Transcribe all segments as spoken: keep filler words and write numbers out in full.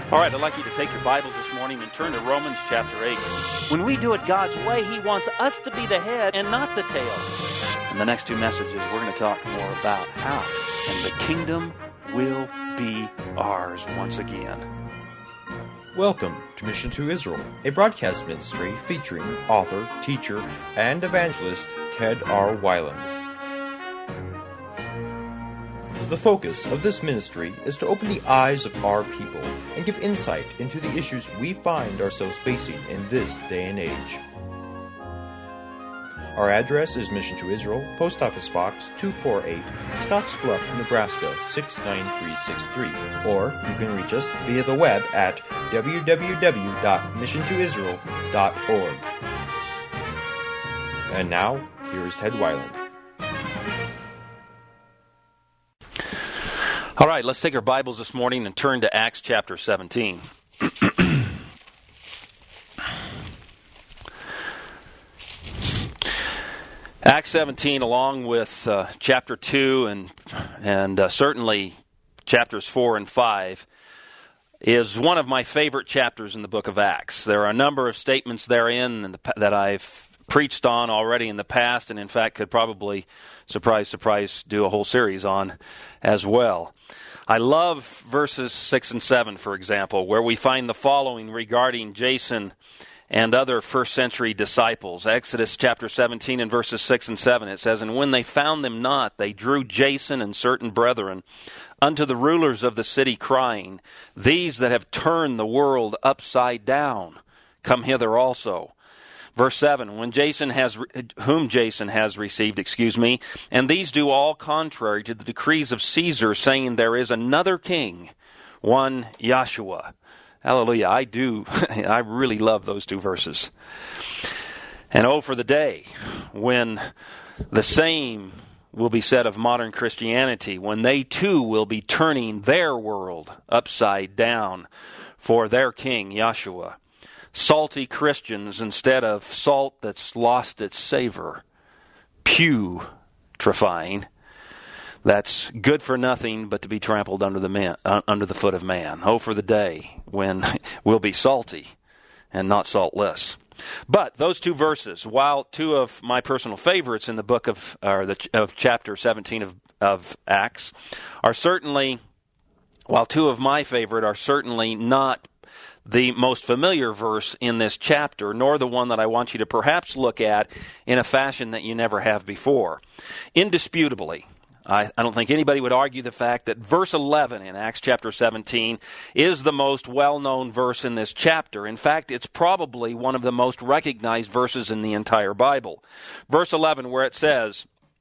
All right, I'd like you to take your Bibles this morning and turn to Romans chapter eight. When we do it God's way, He wants us to be the head and not the tail. In the next two messages, we're going to talk more about how, and the kingdom will be ours once again. Welcome to Mission to Israel, a broadcast ministry featuring author, teacher, and evangelist Ted R. Weiland. The focus of this ministry is to open the eyes of our people and give insight into the issues we find ourselves facing in this day and age. Our address is Mission to Israel, Post Office Box two forty-eight, Scottsbluff, Nebraska six nine three six three, or you can reach us via the web at w w w dot mission to israel dot org. And now, here is Ted Weiland. All right, let's take our Bibles this morning and turn to Acts chapter seventeen. Acts seventeen, along with uh, chapter two and and uh, certainly chapters four and five, is one of my favorite chapters in the book of Acts. There are a number of statements therein in the, that I've preached on already in the past, and in fact could probably, surprise, surprise, do a whole series on as well. I love verses six and seven, for example, where we find the following regarding Jason and other first century disciples. Exodus chapter seventeen and verses six and seven, it says, "And when they found them not, they drew Jason and certain brethren unto the rulers of the city, crying, These that have turned the world upside down, come hither also." Verse seven, when Jason has, whom Jason has received, excuse me, and these do all contrary to the decrees of Caesar, saying there is another king, one Yahshua. Hallelujah, I do, I really love those two verses. And oh, for the day when the same will be said of modern Christianity, when they too will be turning their world upside down for their king, Yahshua. Salty Christians instead of salt that's lost its savor. Putrefying. That's good for nothing but to be trampled under the man, uh, under the foot of man. Oh, for the day when we'll be salty and not saltless. But those two verses, while two of my personal favorites in the book of or the of chapter seventeen of of Acts, are certainly, while two of my favorite are certainly not the most familiar verse in this chapter, nor the one that I want you to perhaps look at in a fashion that you never have before. Indisputably, I, I don't think anybody would argue the fact that verse eleven in Acts chapter seventeen is the most well-known verse in this chapter. In fact, it's probably one of the most recognized verses in the entire Bible. Verse eleven, where it says,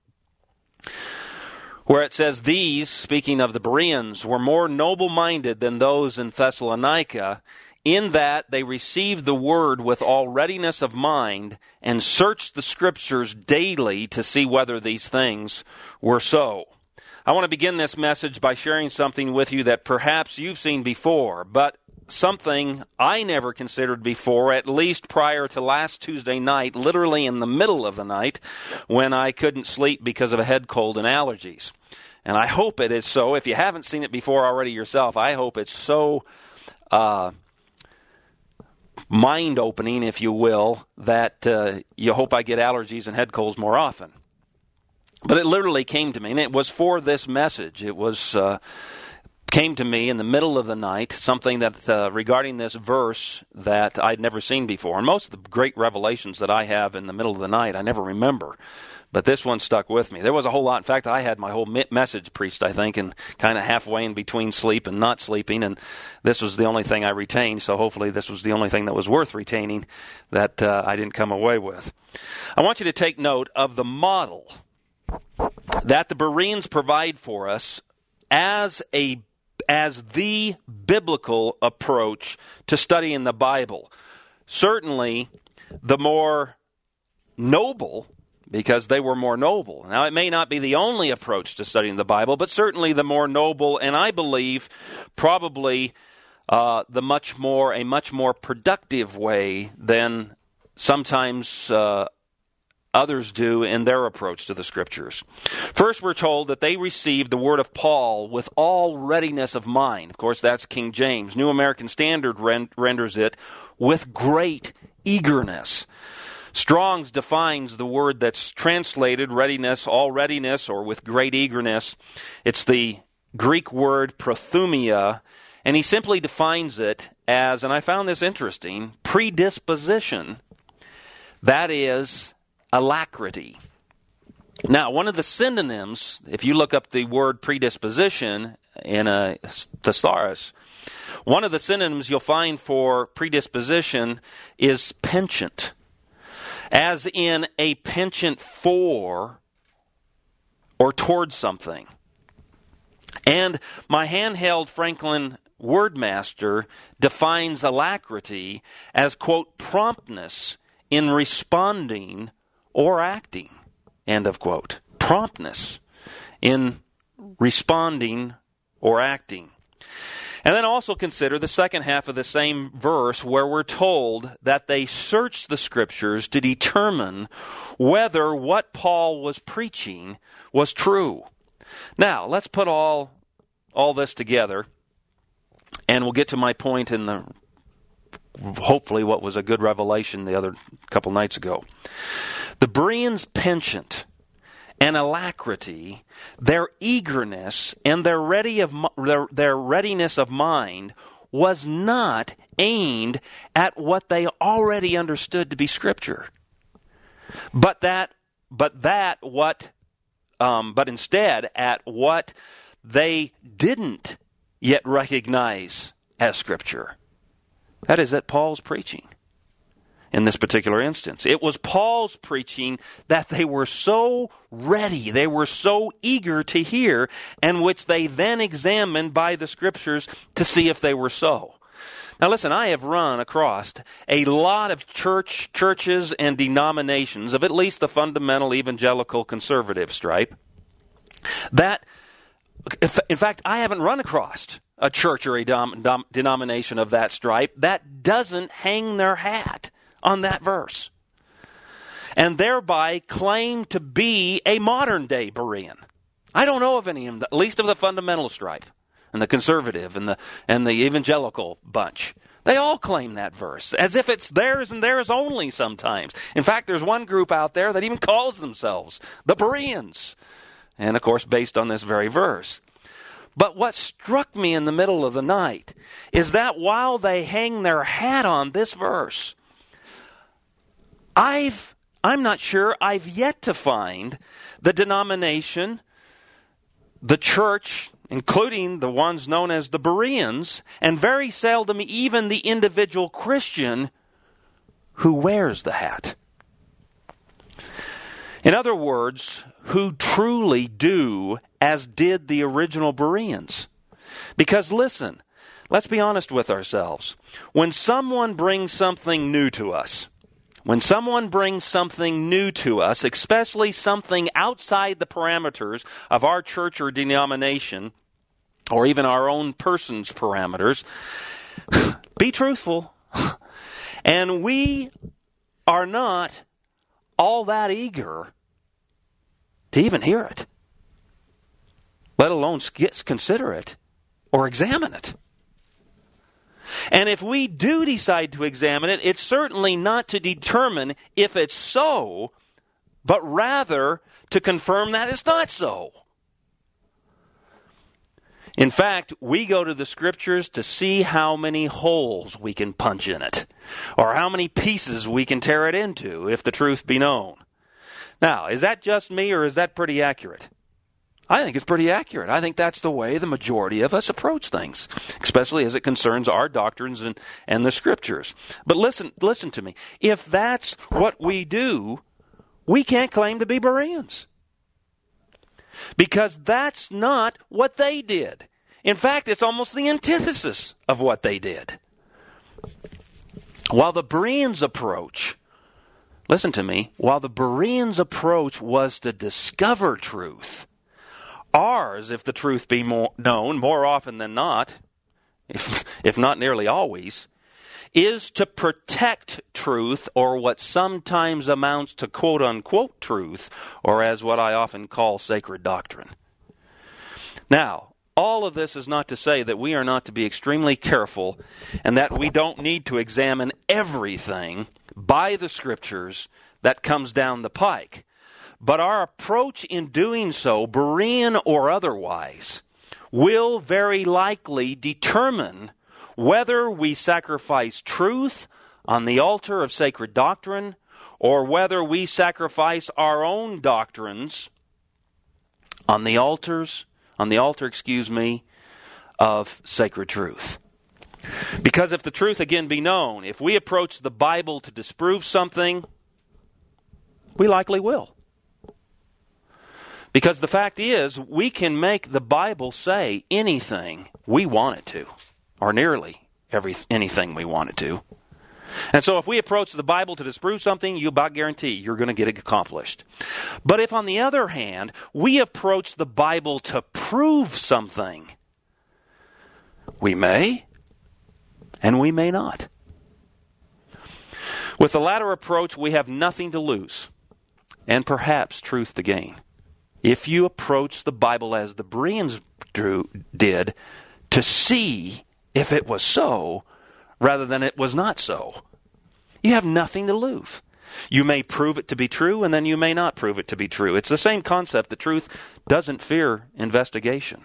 where it says, "These," speaking of the Bereans, "were more noble-minded than those in Thessalonica, in that they received the word with all readiness of mind and searched the Scriptures daily to see whether these things were so." I want to begin this message by sharing something with you that perhaps you've seen before, but something I never considered before, at least prior to last Tuesday night, literally in the middle of the night, when I couldn't sleep because of a head cold and allergies. And I hope it is so. If you haven't seen it before already yourself, I hope it's so uh, mind-opening, if you will, that uh, you hope I get allergies and head colds more often. But it literally came to me, and it was for this message. It was uh, came to me in the middle of the night, something that uh, regarding this verse that I'd never seen before. And most of the great revelations that I have in the middle of the night, I never remember. But this one stuck with me. There was a whole lot. In fact, I had my whole message preached, I think, and kind of halfway in between sleep and not sleeping, and this was the only thing I retained, so hopefully this was the only thing that was worth retaining that uh, I didn't come away with. I want you to take note of the model that the Bereans provide for us as a as the biblical approach to studying the Bible. Certainly, the more noble, because they were more noble. Now, it may not be the only approach to studying the Bible, but certainly the more noble, and I believe probably uh, the much more a much more productive way than sometimes uh, others do in their approach to the Scriptures. First, we're told that they received the word of Paul with all readiness of mind. Of course, that's King James. New American Standard rend- renders it with great eagerness. Strong's defines the word that's translated readiness, all readiness, or with great eagerness. It's the Greek word prothumia, and he simply defines it as, and I found this interesting, predisposition. That is alacrity. Now, one of the synonyms, if you look up the word predisposition in a thesaurus, one of the synonyms you'll find for predisposition is penchant, as in a penchant for or towards something. And my handheld Franklin Wordmaster defines alacrity as, quote, promptness in responding or acting, end of quote. Promptness in responding or acting. And then also consider the second half of the same verse where we're told that they searched the Scriptures to determine whether what Paul was preaching was true. Now, let's put all, all this together, and we'll get to my point in the hopefully what was a good revelation the other couple nights ago. The Bereans' penchant and alacrity, their eagerness and their ready of their, their readiness of mind was not aimed at what they already understood to be Scripture, but that but that what um, but instead at what they didn't yet recognize as Scripture. That is at Paul's preaching. In this particular instance, it was Paul's preaching that they were so ready, they were so eager to hear, and which they then examined by the Scriptures to see if they were so. Now listen, I have run across a lot of church churches and denominations of at least the fundamental evangelical conservative stripe that, in fact, I haven't run across a church or a dom- dom- denomination of that stripe that doesn't hang their hat on that verse, and thereby claim to be a modern-day Berean. I don't know of any of them, at least of the fundamental stripe, and the conservative, and the and the evangelical bunch. They all claim that verse, as if it's theirs and theirs only sometimes. In fact, there's one group out there that even calls themselves the Bereans, and of course based on this very verse. But what struck me in the middle of the night is that while they hang their hat on this verse, I've, I'm not sure, I've yet to find the denomination, the church, including the ones known as the Bereans, and very seldom even the individual Christian who wears the hat. In other words, who truly do as did the original Bereans. Because listen, let's be honest with ourselves. When someone brings something new to us, When someone brings something new to us, especially something outside the parameters of our church or denomination, or even our own person's parameters, be truthful. And we are not all that eager to even hear it, let alone consider it or examine it. And if we do decide to examine it, it's certainly not to determine if it's so, but rather to confirm that it's not so. In fact, we go to the Scriptures to see how many holes we can punch in it, or how many pieces we can tear it into, if the truth be known. Now, is that just me, or is that pretty accurate? I think it's pretty accurate. I think that's the way the majority of us approach things, especially as it concerns our doctrines and, and the Scriptures. But listen, listen to me. If that's what we do, we can't claim to be Bereans, because that's not what they did. In fact, it's almost the antithesis of what they did. While the Bereans' approach, listen to me, while the Bereans' approach was to discover truth, ours, if the truth be more known, more often than not, if, if not nearly always, is to protect truth, or what sometimes amounts to quote-unquote truth, or as what I often call sacred doctrine. Now, all of this is not to say that we are not to be extremely careful and that we don't need to examine everything by the Scriptures that comes down the pike. But our approach in doing so, Berean or otherwise, will very likely determine whether we sacrifice truth on the altar of sacred doctrine or whether we sacrifice our own doctrines on the altars, on the altar, excuse me, of sacred truth. Because if the truth again be known, if we approach the Bible to disprove something, we likely will. Because the fact is, we can make the Bible say anything we want it to, or nearly every anything we want it to. And so if we approach the Bible to disprove something, you about guarantee you're going to get it accomplished. But if, on the other hand, we approach the Bible to prove something, we may, and we may not. With the latter approach, we have nothing to lose, and perhaps truth to gain. If you approach the Bible as the Bereans drew, did, to see if it was so, rather than it was not so, you have nothing to lose. You may prove it to be true, and then you may not prove it to be true. It's the same concept. The truth doesn't fear investigation.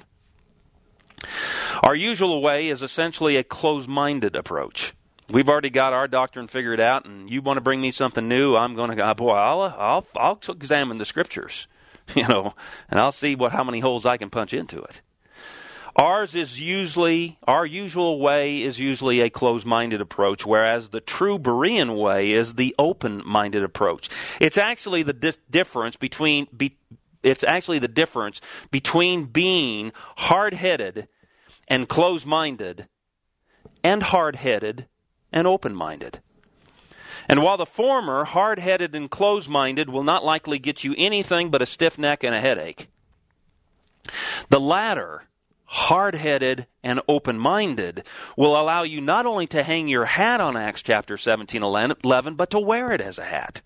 Our usual way is essentially a closed-minded approach. We've already got our doctrine figured out, and you want to bring me something new, I'm going to go, boy, I'll, I'll, I'll examine the Scriptures. You know, and I'll see what how many holes I can punch into it. Ours is usually, our usual way is usually a closed-minded approach, whereas the true Berean way is the open-minded approach. It's actually the di- difference between, be, it's actually the difference between being hard-headed and closed-minded and hard-headed and open-minded. And while the former, hard-headed and closed-minded, will not likely get you anything but a stiff neck and a headache, the latter, hard-headed and open-minded, will allow you not only to hang your hat on Acts chapter seventeen eleven, but to wear it as a hat.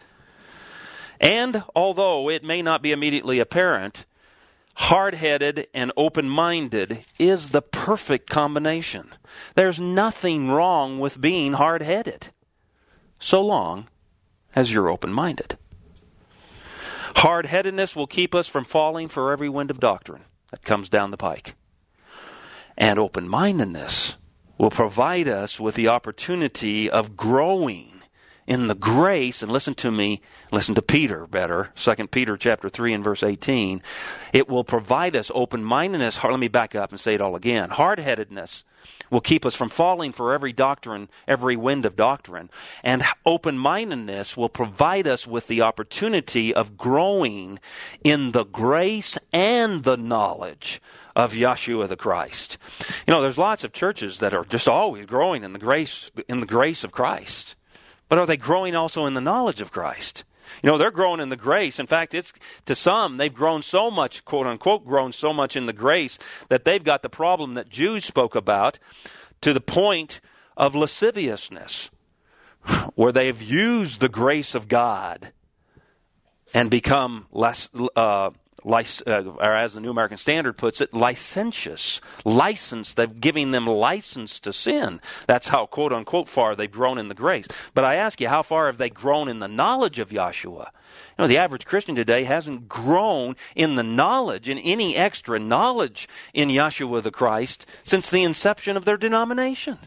And although it may not be immediately apparent, hard-headed and open-minded is the perfect combination. There's nothing wrong with being hard-headed, so long as you're open-minded. Hard-headedness will keep us from falling for every wind of doctrine that comes down the pike. And open-mindedness will provide us with the opportunity of growing in the grace, and listen to me, listen to Peter better, Second Peter chapter three and verse eighteen. It will provide us open-mindedness. Let me back up and say it all again. Hard-headedness will keep us from falling for every doctrine, every wind of doctrine. And open-mindedness will provide us with the opportunity of growing in the grace and the knowledge of Yeshua the Christ. You know, there's lots of churches that are just always growing in the grace, in the grace of Christ. But are they growing also in the knowledge of Christ? You know, they're growing in the grace. In fact, it's to some, they've grown so much, quote unquote, grown so much in the grace that they've got the problem that Jews spoke about, to the point of lasciviousness, where they've used the grace of God and become less, uh, lic- uh, or as the New American Standard puts it, licentious. License, they're giving them license to sin. That's how, quote unquote, far they've grown in the grace. But I ask you, how far have they grown in the knowledge of Yeshua? You know, the average Christian today hasn't grown in the knowledge, in any extra knowledge in Yeshua the Christ since the inception of their denomination.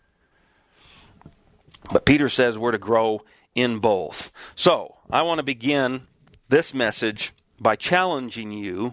But Peter says we're to grow in both. So, I want to begin this message by challenging you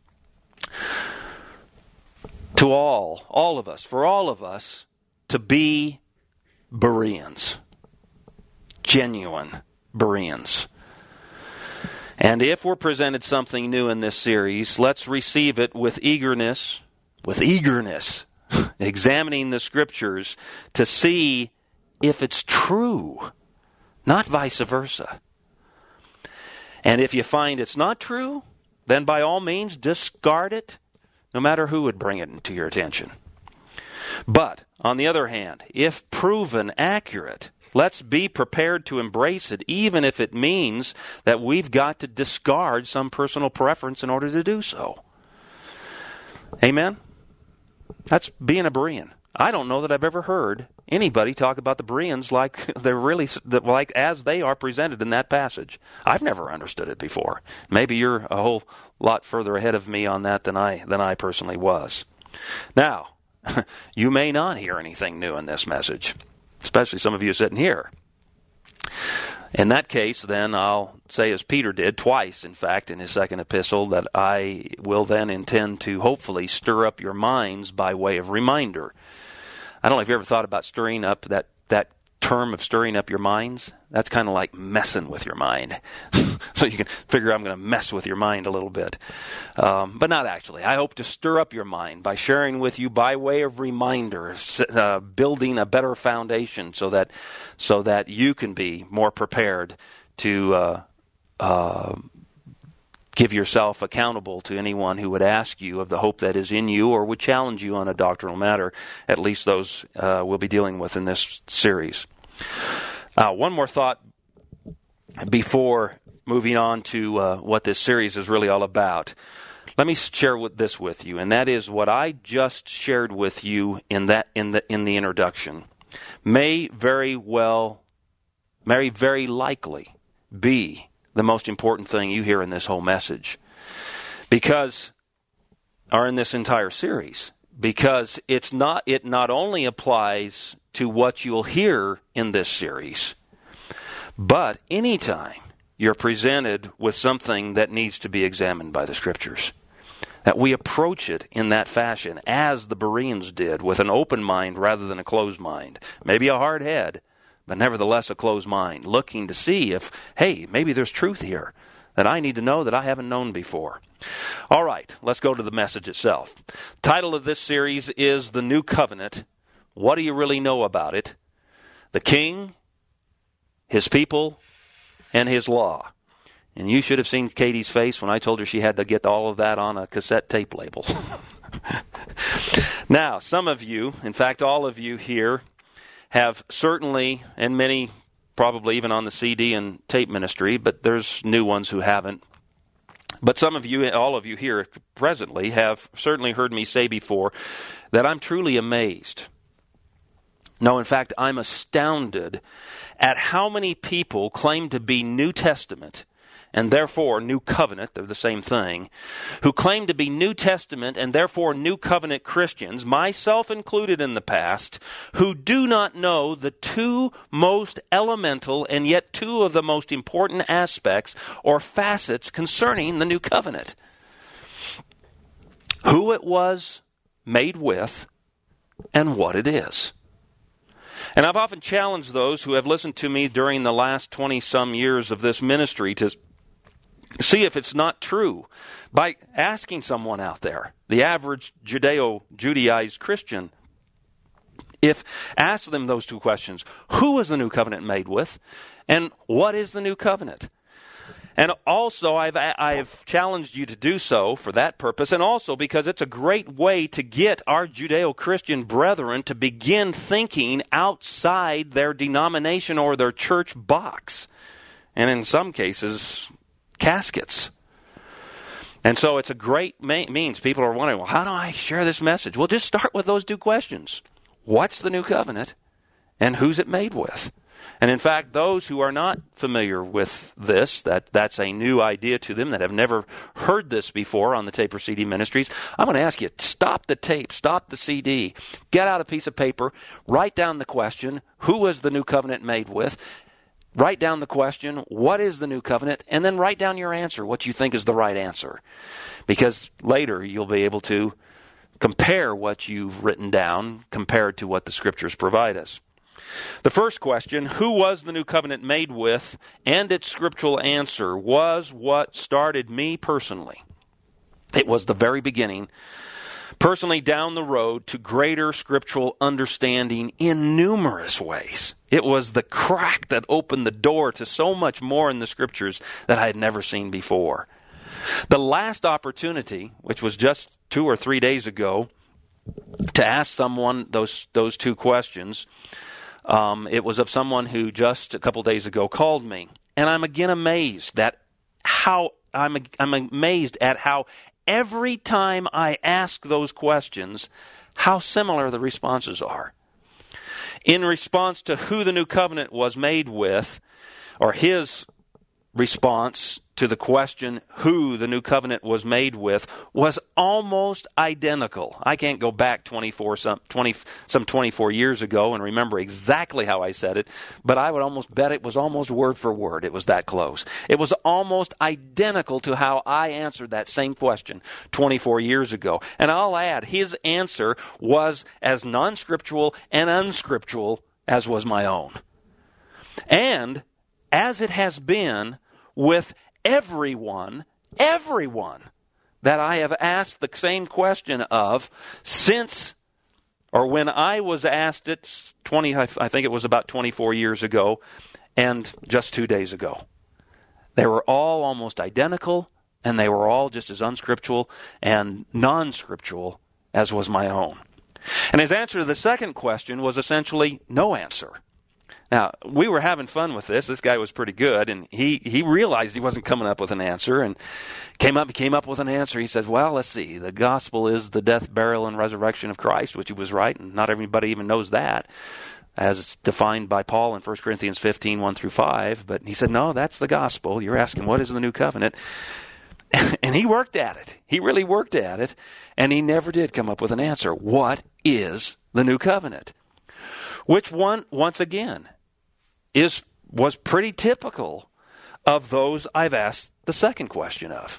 to all, all of us, for all of us, to be Bereans. Genuine Bereans. And if we're presented something new in this series, let's receive it with eagerness, with eagerness, examining the Scriptures to see if it's true, not vice versa. And if you find it's not true, then by all means discard it, no matter who would bring it to your attention. But, on the other hand, if proven accurate, let's be prepared to embrace it, even if it means that we've got to discard some personal preference in order to do so. Amen? That's being a Berean. I don't know that I've ever heard anybody talk about the Bereans like they're really like as they are presented in that passage. I've never understood it before. Maybe you're a whole lot further ahead of me on that than I than I personally was. Now, you may not hear anything new in this message, especially some of you sitting here. In that case, then, I'll say as Peter did, twice, in fact, in his second epistle, that I will then intend to hopefully stir up your minds by way of reminder. I don't know if you ever thought about stirring up, that, that term of stirring up your minds. That's kind of like messing with your mind. So you can figure I'm going to mess with your mind a little bit. Um, but not actually. I hope to stir up your mind by sharing with you by way of reminder, uh, building a better foundation so that so that you can be more prepared to uh, uh, give yourself accountable to anyone who would ask you of the hope that is in you or would challenge you on a doctrinal matter. At least those uh, we'll be dealing with in this series. Uh, one more thought before moving on to uh, what this series is really all about. Let me share with this with you, and that is what I just shared with you in that in the in the introduction may very well, may very likely be the most important thing you hear in this whole message, because, or in this entire series, because it's not it not only applies to what you'll hear in this series, but anytime you're presented with something that needs to be examined by the Scriptures, that we approach it in that fashion, as the Bereans did, with an open mind rather than a closed mind. Maybe a hard head, but nevertheless a closed mind, looking to see if, hey, maybe there's truth here that I need to know that I haven't known before. All right, let's go to the message itself. The title of this series is The New Covenant. What do you really know about it? The King, His people, and His law. And you should have seen Katie's face when I told her she had to get all of that on a cassette tape label. Now, some of you, in fact all of you here, have certainly, and many probably even on the C D and tape ministry, but there's new ones who haven't. But some of you, all of you here presently, have certainly heard me say before that I'm truly amazed. No, in fact, I'm astounded at how many people claim to be New Testament and therefore New Covenant, they're the same thing, who claim to be New Testament and therefore New Covenant Christians, myself included in the past, who do not know the two most elemental and yet two of the most important aspects or facets concerning the New Covenant. Who it was made with and what it is. And I've often challenged those who have listened to me during the last twenty-some years of this ministry to see if it's not true by asking someone out there, the average Judeo-Judaized Christian, if ask them those two questions. Who is the new covenant made with? And what is the new covenant? And also, I've I've challenged you to do so for that purpose, and also because it's a great way to get our Judeo-Christian brethren to begin thinking outside their denomination or their church box, and in some cases, caskets. And so it's a great ma- means. People are wondering, well, how do I share this message? Well, just start with those two questions. What's the new covenant, and who's it made with? And in fact, those who are not familiar with this, that that's a new idea to them, that have never heard this before on the Tape or C D Ministries, I'm going to ask you, stop the tape, stop the C D, get out a piece of paper, write down the question, who is the new covenant made with? Write down the question, what is the new covenant? And then write down your answer, what you think is the right answer. Because later you'll be able to compare what you've written down compared to what the Scriptures provide us. The first question, who was the new covenant made with, and its scriptural answer was what started me personally. It was the very beginning, personally down the road to greater scriptural understanding in numerous ways. It was the crack that opened the door to so much more in the Scriptures that I had never seen before. The last opportunity, which was just two or three days ago, to ask someone those those two questions. Um, it was of someone who just a couple days ago called me, and I'm again amazed that how I'm I'm amazed at how every time I ask those questions, how similar the responses are. In response to who the new covenant was made with, or his response to the question who the new covenant was made with, was almost identical. I can't go back twenty-four some twenty some twenty-four years ago and remember exactly how I said it, but I would almost bet it was almost word for word. It was that close. It was almost identical to how I answered that same question twenty-four years ago. And I'll add, his answer was as non-scriptural and unscriptural as was my own. And as it has been with everyone, everyone that I have asked the same question of since, or when I was asked it, twenty, I think it was about twenty-four years ago, and just two days ago. They were all almost identical, and they were all just as unscriptural and non-scriptural as was my own. And his answer to the second question was essentially no answer. Now, we were having fun with this. This guy was pretty good, and he, he realized he wasn't coming up with an answer, and came up, he came up with an answer. He said, well, let's see. The gospel is the death, burial, and resurrection of Christ, which he was right, and not everybody even knows that, as defined by Paul in First Corinthians fifteen, one through five. But he said, no, that's the gospel. You're asking, what is the new covenant? And he worked at it. He really worked at it, and he never did come up with an answer. What is the new covenant? Which one, once again, is was pretty typical of those I've asked the second question of.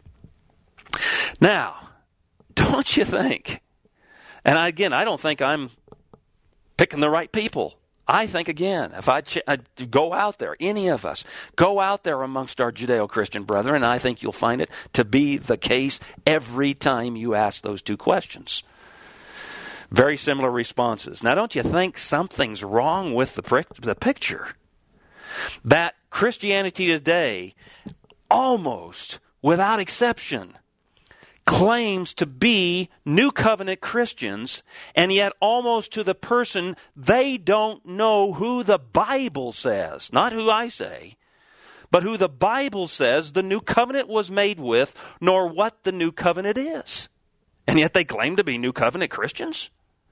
Now, don't you think, and I, again, I don't think I'm picking the right people. I think, again, if I ch- I'd go out there, any of us, go out there amongst our Judeo-Christian brethren, I think you'll find it to be the case every time you ask those two questions. Very similar responses. Now, don't you think something's wrong with the, prick- the picture? That Christianity today, almost without exception, claims to be New Covenant Christians, and yet almost to the person, they don't know who the Bible says, not who I say, but who the Bible says the New Covenant was made with, nor what the New Covenant is. And yet they claim to be New Covenant Christians?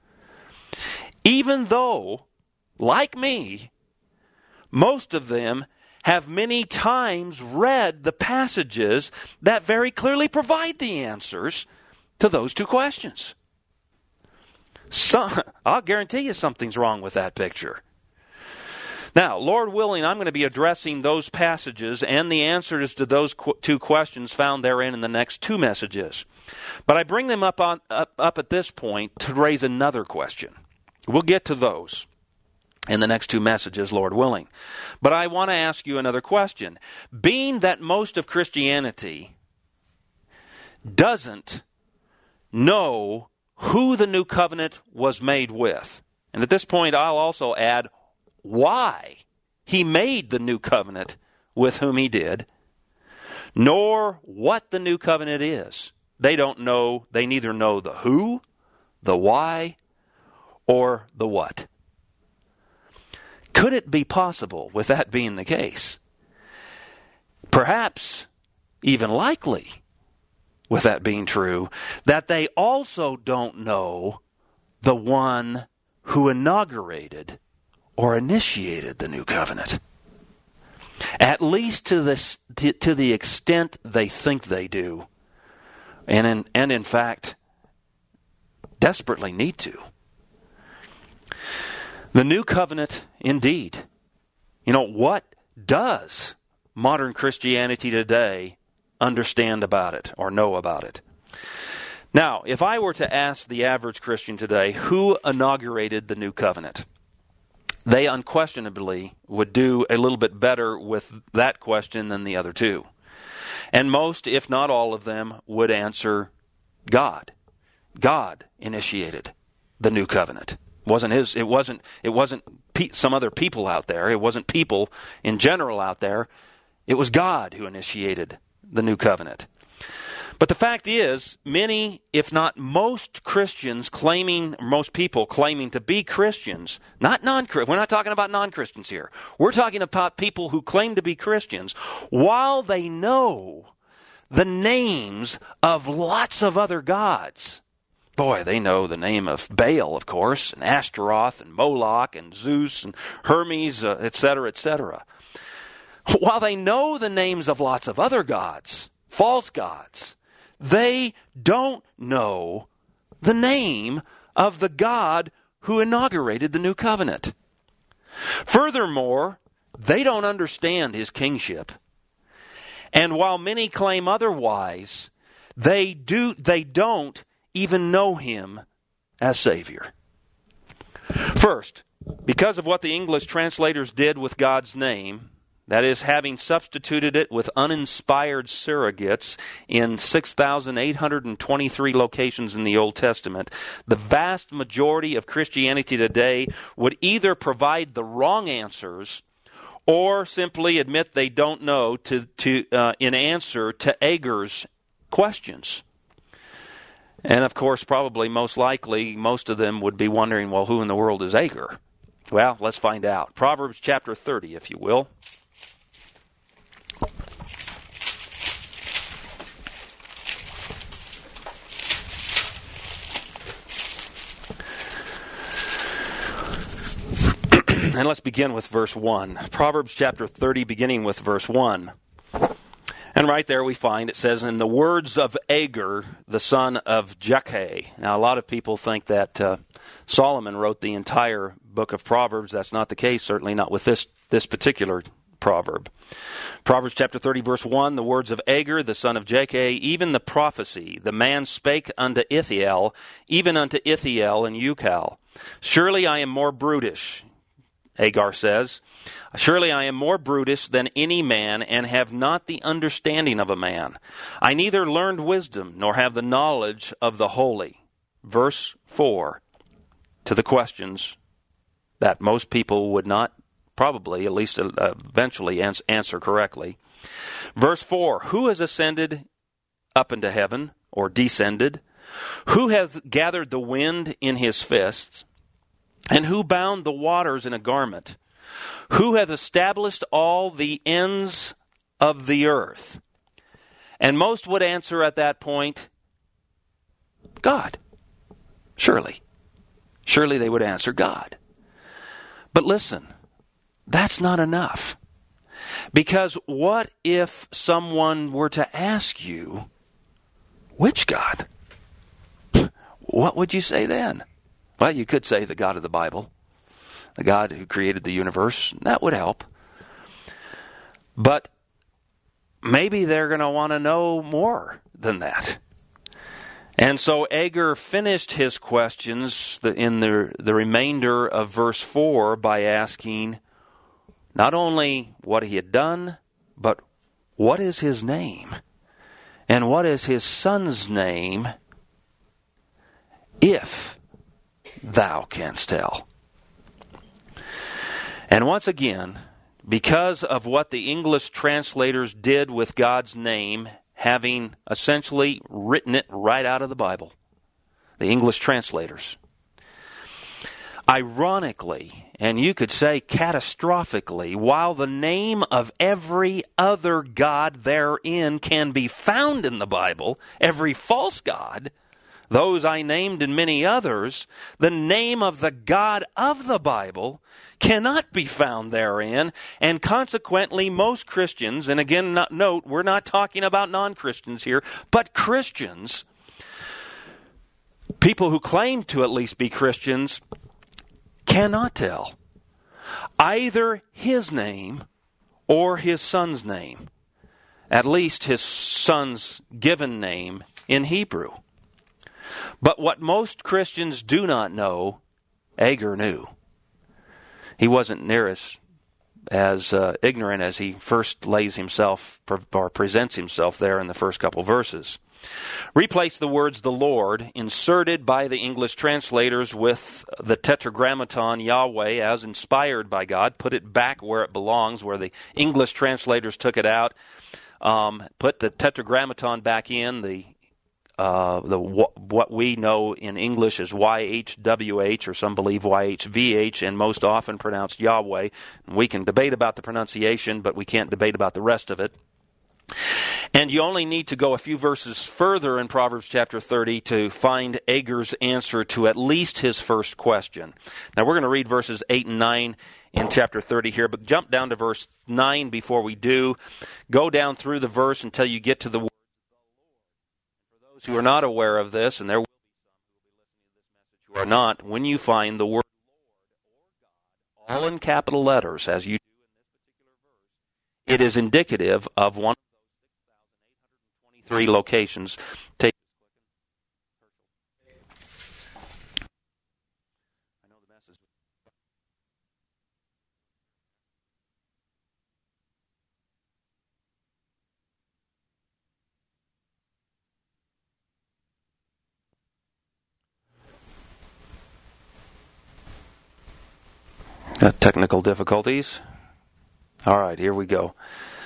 Even though, like me, most of them have many times read the passages that very clearly provide the answers to those two questions. Some, I'll guarantee you something's wrong with that picture. Now, Lord willing, I'm going to be addressing those passages and the answers to those qu- two questions found therein in the next two messages. But I bring them up, on, up, up at this point to raise another question. We'll get to those in the next two messages, Lord willing. But I want to ask you another question. Being that most of Christianity doesn't know who the new covenant was made with, and at this point I'll also add why he made the new covenant with whom he did, nor what the new covenant is. They don't know, they neither know the who, the why, or the what. Could it be possible, with that being the case, perhaps even likely, with that being true, that they also don't know the one who inaugurated or initiated the new covenant? At least to the, to, to the extent they think they do, and in, and in fact, desperately need to. The new covenant, indeed. You know, what does modern Christianity today understand about it or know about it? Now, if I were to ask the average Christian today who inaugurated the new covenant, they unquestionably would do a little bit better with that question than the other two. And most, if not all of them, would answer God. God initiated the new covenant. It wasn't his, it wasn't, it wasn't pe- some other people out there. It wasn't people in general out there. It was God who initiated the new covenant. But the fact is, many, if not most Christians claiming, most people claiming to be Christians, not non-Christians, we're not talking about non-Christians here. We're talking about people who claim to be Christians, while they know the names of lots of other gods. Boy, they know the name of Baal, of course, and Ashtaroth, and Moloch, and Zeus, and Hermes, uh, et cetera, et cetera. While they know the names of lots of other gods, false gods, they don't know the name of the God who inaugurated the new covenant. Furthermore, they don't understand his kingship. And while many claim otherwise, they do they don't even know him as Savior. First, because of what the English translators did with God's name, that is, having substituted it with uninspired surrogates in six thousand eight hundred twenty-three locations in the Old Testament, the vast majority of Christianity today would either provide the wrong answers or simply admit they don't know to, to uh, in answer to Agar's questions. And of course, probably most likely, most of them would be wondering, well, who in the world is Agar? Well, let's find out. Proverbs chapter thirty, if you will. And let's begin with verse one. Proverbs chapter thirty, beginning with verse one. And right there we find, it says, in the words of Agar, the son of Jakeh. Now, a lot of people think that uh, Solomon wrote the entire book of Proverbs. That's not the case, certainly not with this, this particular proverb. Proverbs chapter thirty, verse one, the words of Agar, the son of Jakeh, even the prophecy, the man spake unto Ithiel, even unto Ithiel and Ucal. Surely I am more brutish, Agar says, surely I am more brutish than any man, and have not the understanding of a man. I neither learned wisdom, nor have the knowledge of the holy. Verse four, to the questions that most people would not probably, at least uh, eventually, ans- answer correctly. Verse four, who has ascended up into heaven, or descended? Who hath gathered the wind in his fists? And who bound the waters in a garment? Who hath established all the ends of the earth? And most would answer at that point, God. Surely. Surely they would answer God. But listen, that's not enough. Because what if someone were to ask you, which God? What would you say then? Well, you could say the God of the Bible, the God who created the universe. That would help. But maybe they're going to want to know more than that. And so Agar finished his questions in the, the remainder of verse four by asking not only what he had done, but what is his name? And what is his son's name, if thou canst tell? And once again, because of what the English translators did with God's name, having essentially written it right out of the Bible, the English translators, ironically, and you could say catastrophically, while the name of every other god therein can be found in the Bible, every false god, those I named and many others, the name of the God of the Bible cannot be found therein, and consequently most Christians, and again note, we're not talking about non-Christians here, but Christians, people who claim to at least be Christians, cannot tell either his name or his son's name, at least his son's given name in Hebrew. But what most Christians do not know, Agar knew. He wasn't near as, as uh, ignorant as he first lays himself or presents himself there in the first couple verses. Replace the words the Lord, inserted by the English translators, with the tetragrammaton Yahweh as inspired by God. Put it back where it belongs, where the English translators took it out. um, put the Tetragrammaton back in, the uh, the what we know in English as Y H W H, or some believe Y H V H, and most often pronounced Yahweh. We can debate about the pronunciation, but we can't debate about the rest of it. And you only need to go a few verses further in Proverbs chapter thirty to find Agar's answer to at least his first question. Now we're going to read verses eight and nine in chapter thirty here, but jump down to verse nine before we do. Go down through the verse until you get to the word. For those who are not aware of this, and there will be some who will be listening to this message who are not, when you find the word Lord or God all in capital letters, as you do in this particular verse, it is indicative of one three locations. Take I know the message. Uh, technical difficulties. All right, here we go.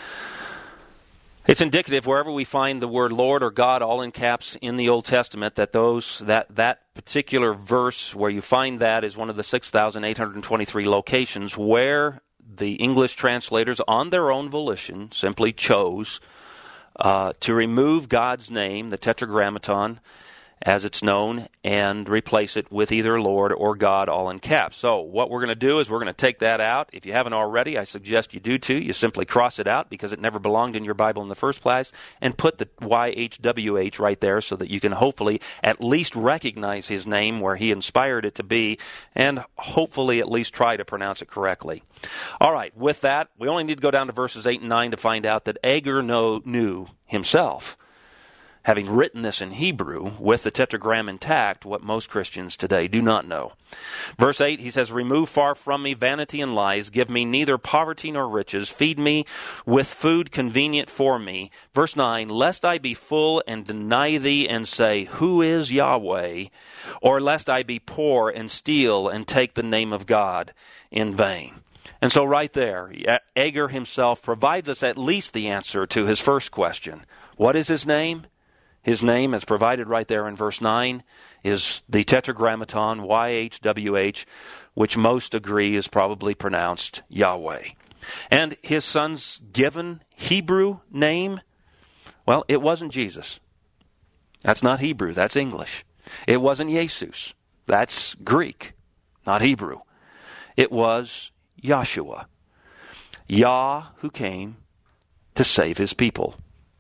It's indicative wherever we find the word Lord or God all in caps in the Old Testament that those that that particular verse where you find that is one of the six thousand eight hundred twenty-three locations where the English translators on their own volition simply chose uh, to remove God's name, the Tetragrammaton, as it's known, and replace it with either Lord or God all in caps. So what we're going to do is we're going to take that out. If you haven't already, I suggest you do too. You simply cross it out because it never belonged in your Bible in the first place, and put the Y H W H right there so that you can hopefully at least recognize his name where he inspired it to be, and hopefully at least try to pronounce it correctly. All right, with that, we only need to go down to verses eight and nine to find out that Agar know, knew himself, having written this in Hebrew with the tetragram intact, what most Christians today do not know. Verse eight, he says, "Remove far from me vanity and lies. Give me neither poverty nor riches. Feed me with food convenient for me." Verse nine, "Lest I be full and deny thee and say, Who is Yahweh? Or lest I be poor and steal and take the name of God in vain." And so right there, Agar himself provides us at least the answer to his first question. What is his name? His name, as provided right there in verse nine, is the Tetragrammaton, Y H W H, which most agree is probably pronounced Yahweh. And his son's given Hebrew name, well, it wasn't Jesus. That's not Hebrew, that's English. It wasn't Jesus. That's Greek, not Hebrew. It was Yahshua. Yah, who came to save his people.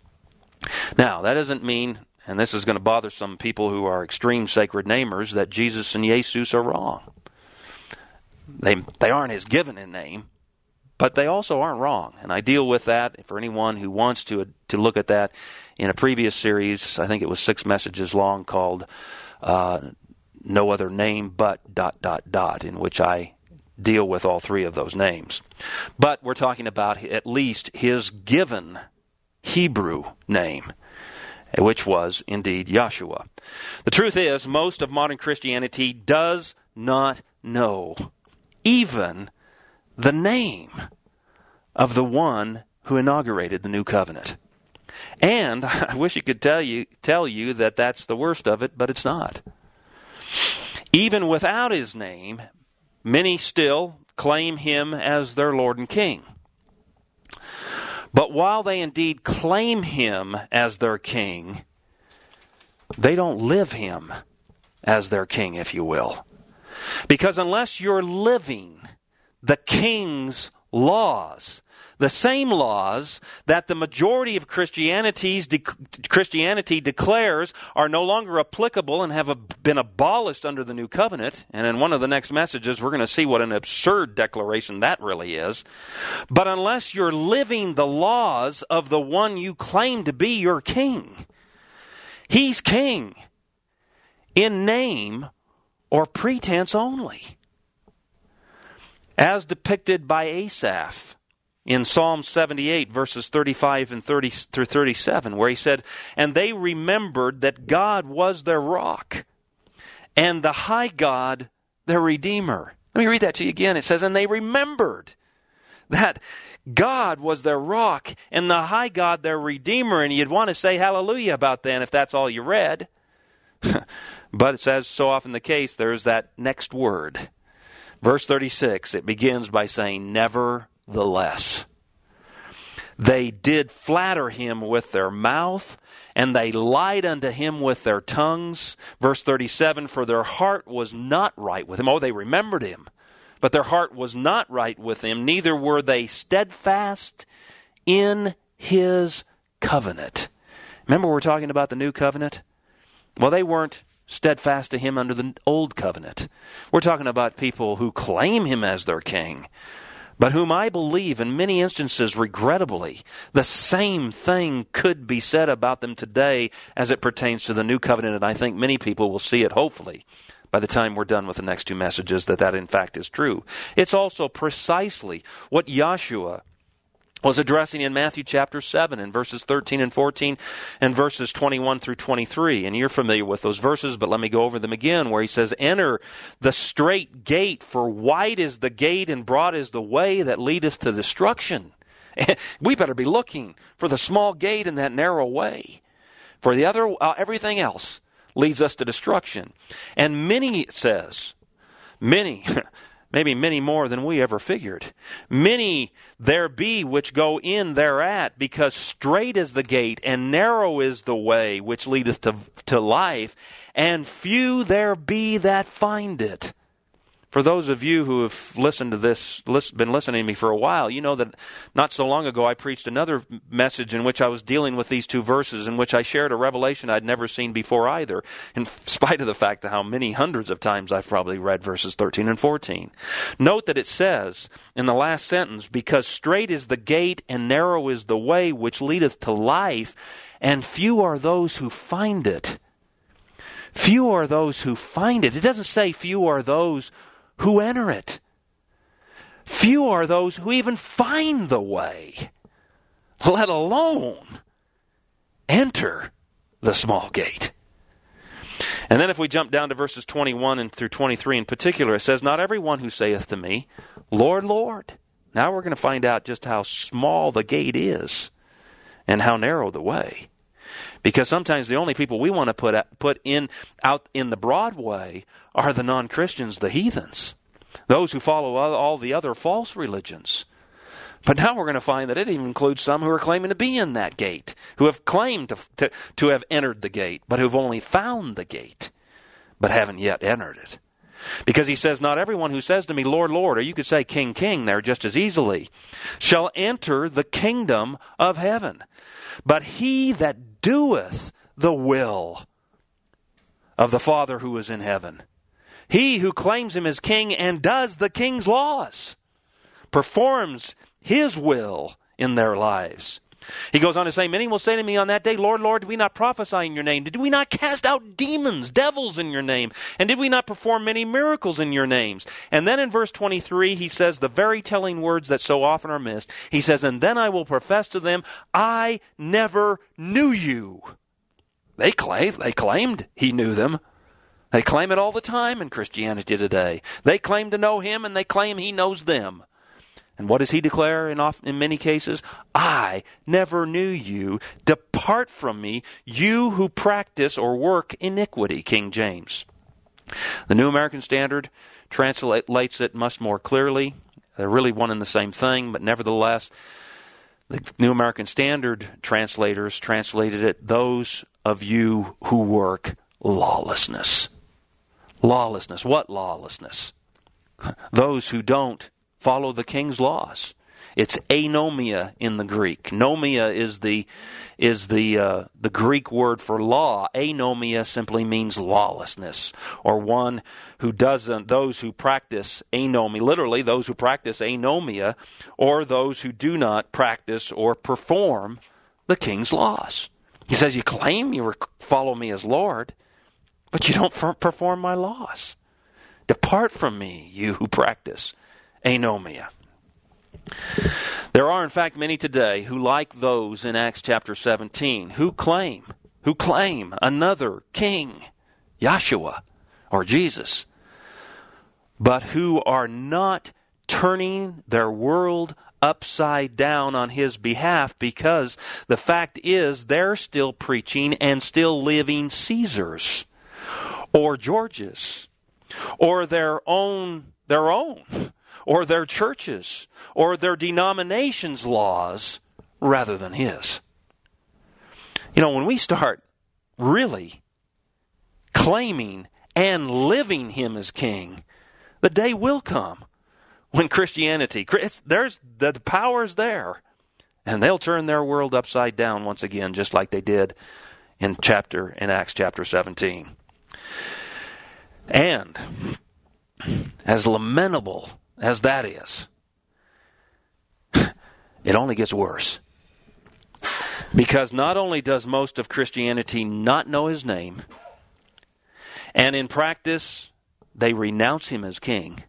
Now, that doesn't mean, and this is going to bother some people who are extreme sacred namers, that Jesus and Jesus are wrong. They they aren't his given name, but they also aren't wrong. And I deal with that for anyone who wants to to look at that in a previous series. I think it was six messages long, called uh, No Other Name But dot dot dot, in which I deal with all three of those names. But we're talking about at least his given Hebrew name, which was indeed Yahshua. The truth is, most of modern Christianity does not know even the name of the one who inaugurated the new covenant. And I wish I could tell you tell you that that's the worst of it, but it's not. Even without his name, many still claim him as their Lord and King. But while they indeed claim him as their king, they don't live him as their king, if you will. Because unless you're living the king's laws, the same laws that the majority of Christianity's de- Christianity declares are no longer applicable and have a, been abolished under the new covenant. And in one of the next messages, we're going to see what an absurd declaration that really is. But unless you're living the laws of the one you claim to be your king, he's king in name or pretense only. As depicted by Asaph in Psalm seventy-eight, verses thirty-five and thirty through thirty-seven, where he said, "And they remembered that God was their rock, and the high God their Redeemer." Let me read that to you again. It says, "And they remembered that God was their rock and the high God their Redeemer, and you'd want to say hallelujah about that if that's all you read. But it's as so often the case, there's that next word. Verse thirty-six, it begins by saying, nevertheless. They did flatter him with their mouth, and they lied unto him with their tongues. Verse thirty-seven, for their heart was not right with him. Oh, they remembered him, but their heart was not right with him, neither were they steadfast in his covenant. Remember we're talking about the new covenant? Well, they weren't steadfast to him under the old covenant. We're talking about people who claim him as their king, but whom I believe in many instances, regrettably, the same thing could be said about them today as it pertains to the new covenant, and I think many people will see it, hopefully, by the time we're done with the next two messages, that that in fact is true. It's also precisely what Yahshua was addressing in Matthew chapter seven in verses thirteen and fourteen and verses twenty-one through twenty-three. And you're familiar with those verses, but let me go over them again, where he says, enter the straight gate, for wide is the gate and broad is the way that leadeth to destruction. We better be looking for the small gate and that narrow way. For the other, uh, everything else leads us to destruction. And many, it says, many... maybe many more than we ever figured. Many there be which go in thereat, because strait is the gate, and narrow is the way which leadeth to, to life, and few there be that find it. For those of you who have listened to this, been listening to me for a while, you know that not so long ago I preached another message in which I was dealing with these two verses, in which I shared a revelation I'd never seen before either, in spite of the fact of how many hundreds of times I've probably read verses thirteen and fourteen. Note that it says in the last sentence, because strait is the gate and narrow is the way which leadeth to life, and few are those who find it. Few are those who find it. It doesn't say few are those who enter it. Few are those who even find the way, let alone enter the small gate. And then if we jump down to verses twenty-one and through twenty-three in particular, it says, not every one who saith to me, Lord, Lord. Now we're going to find out just how small the gate is and how narrow the way. Because sometimes the only people we want to put out, put in out in the broad way are the non-Christians, the heathens, those who follow all, all the other false religions. But now we're going to find that it even includes some who are claiming to be in that gate, who have claimed to, to, to have entered the gate, but who've only found the gate, but haven't yet entered it. Because he says, not everyone who says to me, Lord, Lord, or you could say King, King there just as easily, shall enter the kingdom of heaven, but he that doeth the will of the Father who is in heaven. He who claims him as king and does the king's laws, performs his will in their lives. He goes on to say, many will say to me on that day, Lord, Lord, did we not prophesy in your name? Did we not cast out demons, devils in your name? And did we not perform many miracles in your names? And then in verse twenty-three, he says the very telling words that so often are missed. He says, and then I will profess to them, I never knew you. They claim, they claimed he knew them. They claim it all the time in Christianity today. They claim to know him, and they claim he knows them. And what does he declare in, often, in many cases? I never knew you. Depart from me, you who practice or work iniquity, King James. The New American Standard translates it much more clearly. They're really one and the same thing, but nevertheless, the New American Standard translators translated it, those of you who work lawlessness. Lawlessness. What lawlessness? Those who don't follow the king's laws. It's anomia in the Greek. Nomia is the is the uh, the Greek word for law. Anomia simply means lawlessness, or one who doesn't. Those who practice anomia, literally those who practice anomia, or those who do not practice or perform the king's laws. He says, you claim you follow me as Lord, but you don't perform my laws. Depart from me, you who practice anomia. There are, in fact, many today who, like those in Acts chapter seventeen, who claim, who claim another king, Yahshua, or Jesus, but who are not turning their world upside down on his behalf, because the fact is they're still preaching and still living Caesars or Georges or their own their own or their churches or their denomination's laws rather than his. You know, when we start really claiming and living him as king, the day will come when Christianity, it's, there's the, the power's there, and they'll turn their world upside down once again, just like they did in chapter in Acts chapter seventeen. And as lamentable as that is, it only gets worse. Because not only does most of Christianity not know his name, and in practice they renounce him as king,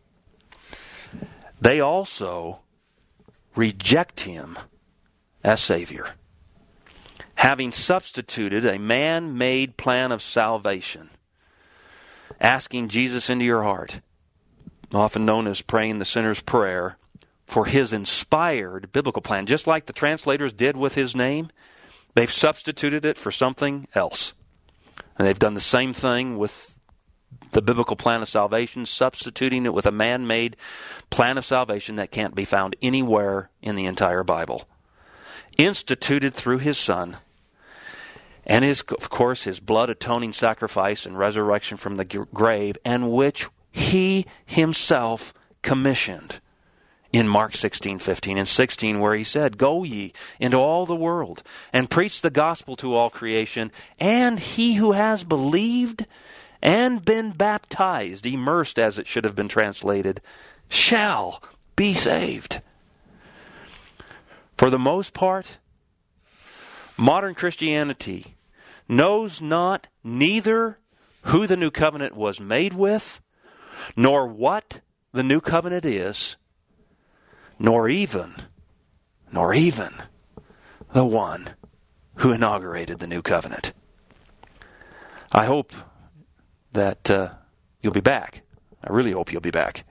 they also reject him as Savior, having substituted a man-made plan of salvation, asking Jesus into your heart, often known as praying the sinner's prayer, for his inspired biblical plan. Just like the translators did with his name, they've substituted it for something else. And they've done the same thing with the biblical plan of salvation, substituting it with a man-made plan of salvation that can't be found anywhere in the entire Bible. Instituted through his Son, and his, of course, his blood-atoning sacrifice and resurrection from the grave, and which he himself commissioned in Mark sixteen, fifteen, and sixteen, where he said, "Go ye into all the world, and preach the gospel to all creation, and he who has believed and been baptized," immersed as it should have been translated, "shall be saved." For the most part, modern Christianity knows not neither who the new covenant was made with, nor what the new covenant is, nor even, nor even the one who inaugurated the new covenant. I hope that uh, you'll be back. I really hope you'll be back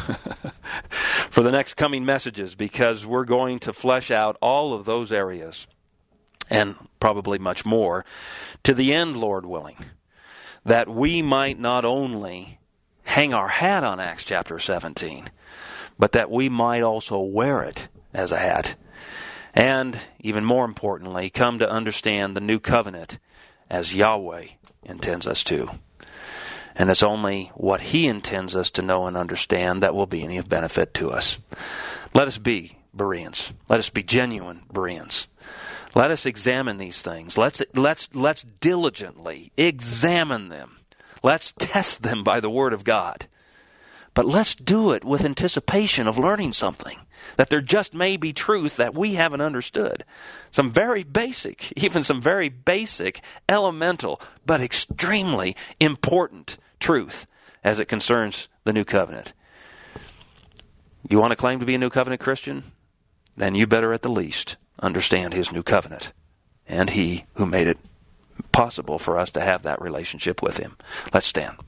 for the next coming messages, because we're going to flesh out all of those areas and probably much more to the end, Lord willing, that we might not only hang our hat on Acts chapter seventeen, but that we might also wear it as a hat. And, even more importantly, come to understand the new covenant as Yahweh intends us to. And it's only what he intends us to know and understand that will be any of benefit to us. Let us be Bereans. Let us be genuine Bereans. Let us examine these things. Let's, let's, let's diligently examine them. Let's test them by the Word of God. But let's do it with anticipation of learning something, that there just may be truth that we haven't understood. Some very basic, even some very basic, elemental, but extremely important truth as it concerns the new covenant. You want to claim to be a new covenant Christian? Then you better at the least understand his new covenant and he who made it possible for us to have that relationship with him. Let's stand.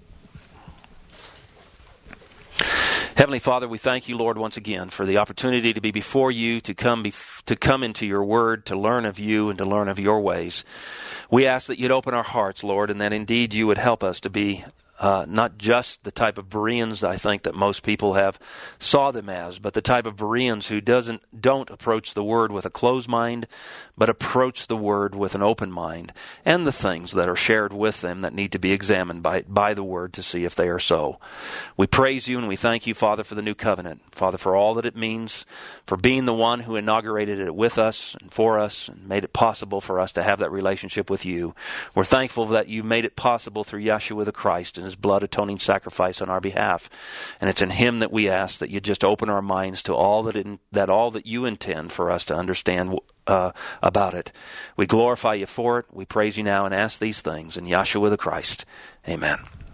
Heavenly Father, we thank you, Lord, once again for the opportunity to be before you, to come bef- to come into your word, to learn of you and to learn of your ways. We ask that you'd open our hearts, Lord, and that indeed you would help us to be uh, not just the type of Bereans I think that most people have saw them as, but the type of Bereans who doesn't don't approach the word with a closed mind, but approach the word with an open mind, and the things that are shared with them that need to be examined by, by the word to see if they are so. We praise you and we thank you, Father, for the new covenant. Father, for all that it means, for being the one who inaugurated it with us and for us and made it possible for us to have that relationship with you. We're thankful that you made it possible through Yeshua the Christ and his blood atoning sacrifice on our behalf. And it's in him that we ask that you just open our minds to all that, in, that all that you intend for us to understand Uh, about it. We glorify you for it. We praise you now and ask these things in Yeshua the Christ. Amen.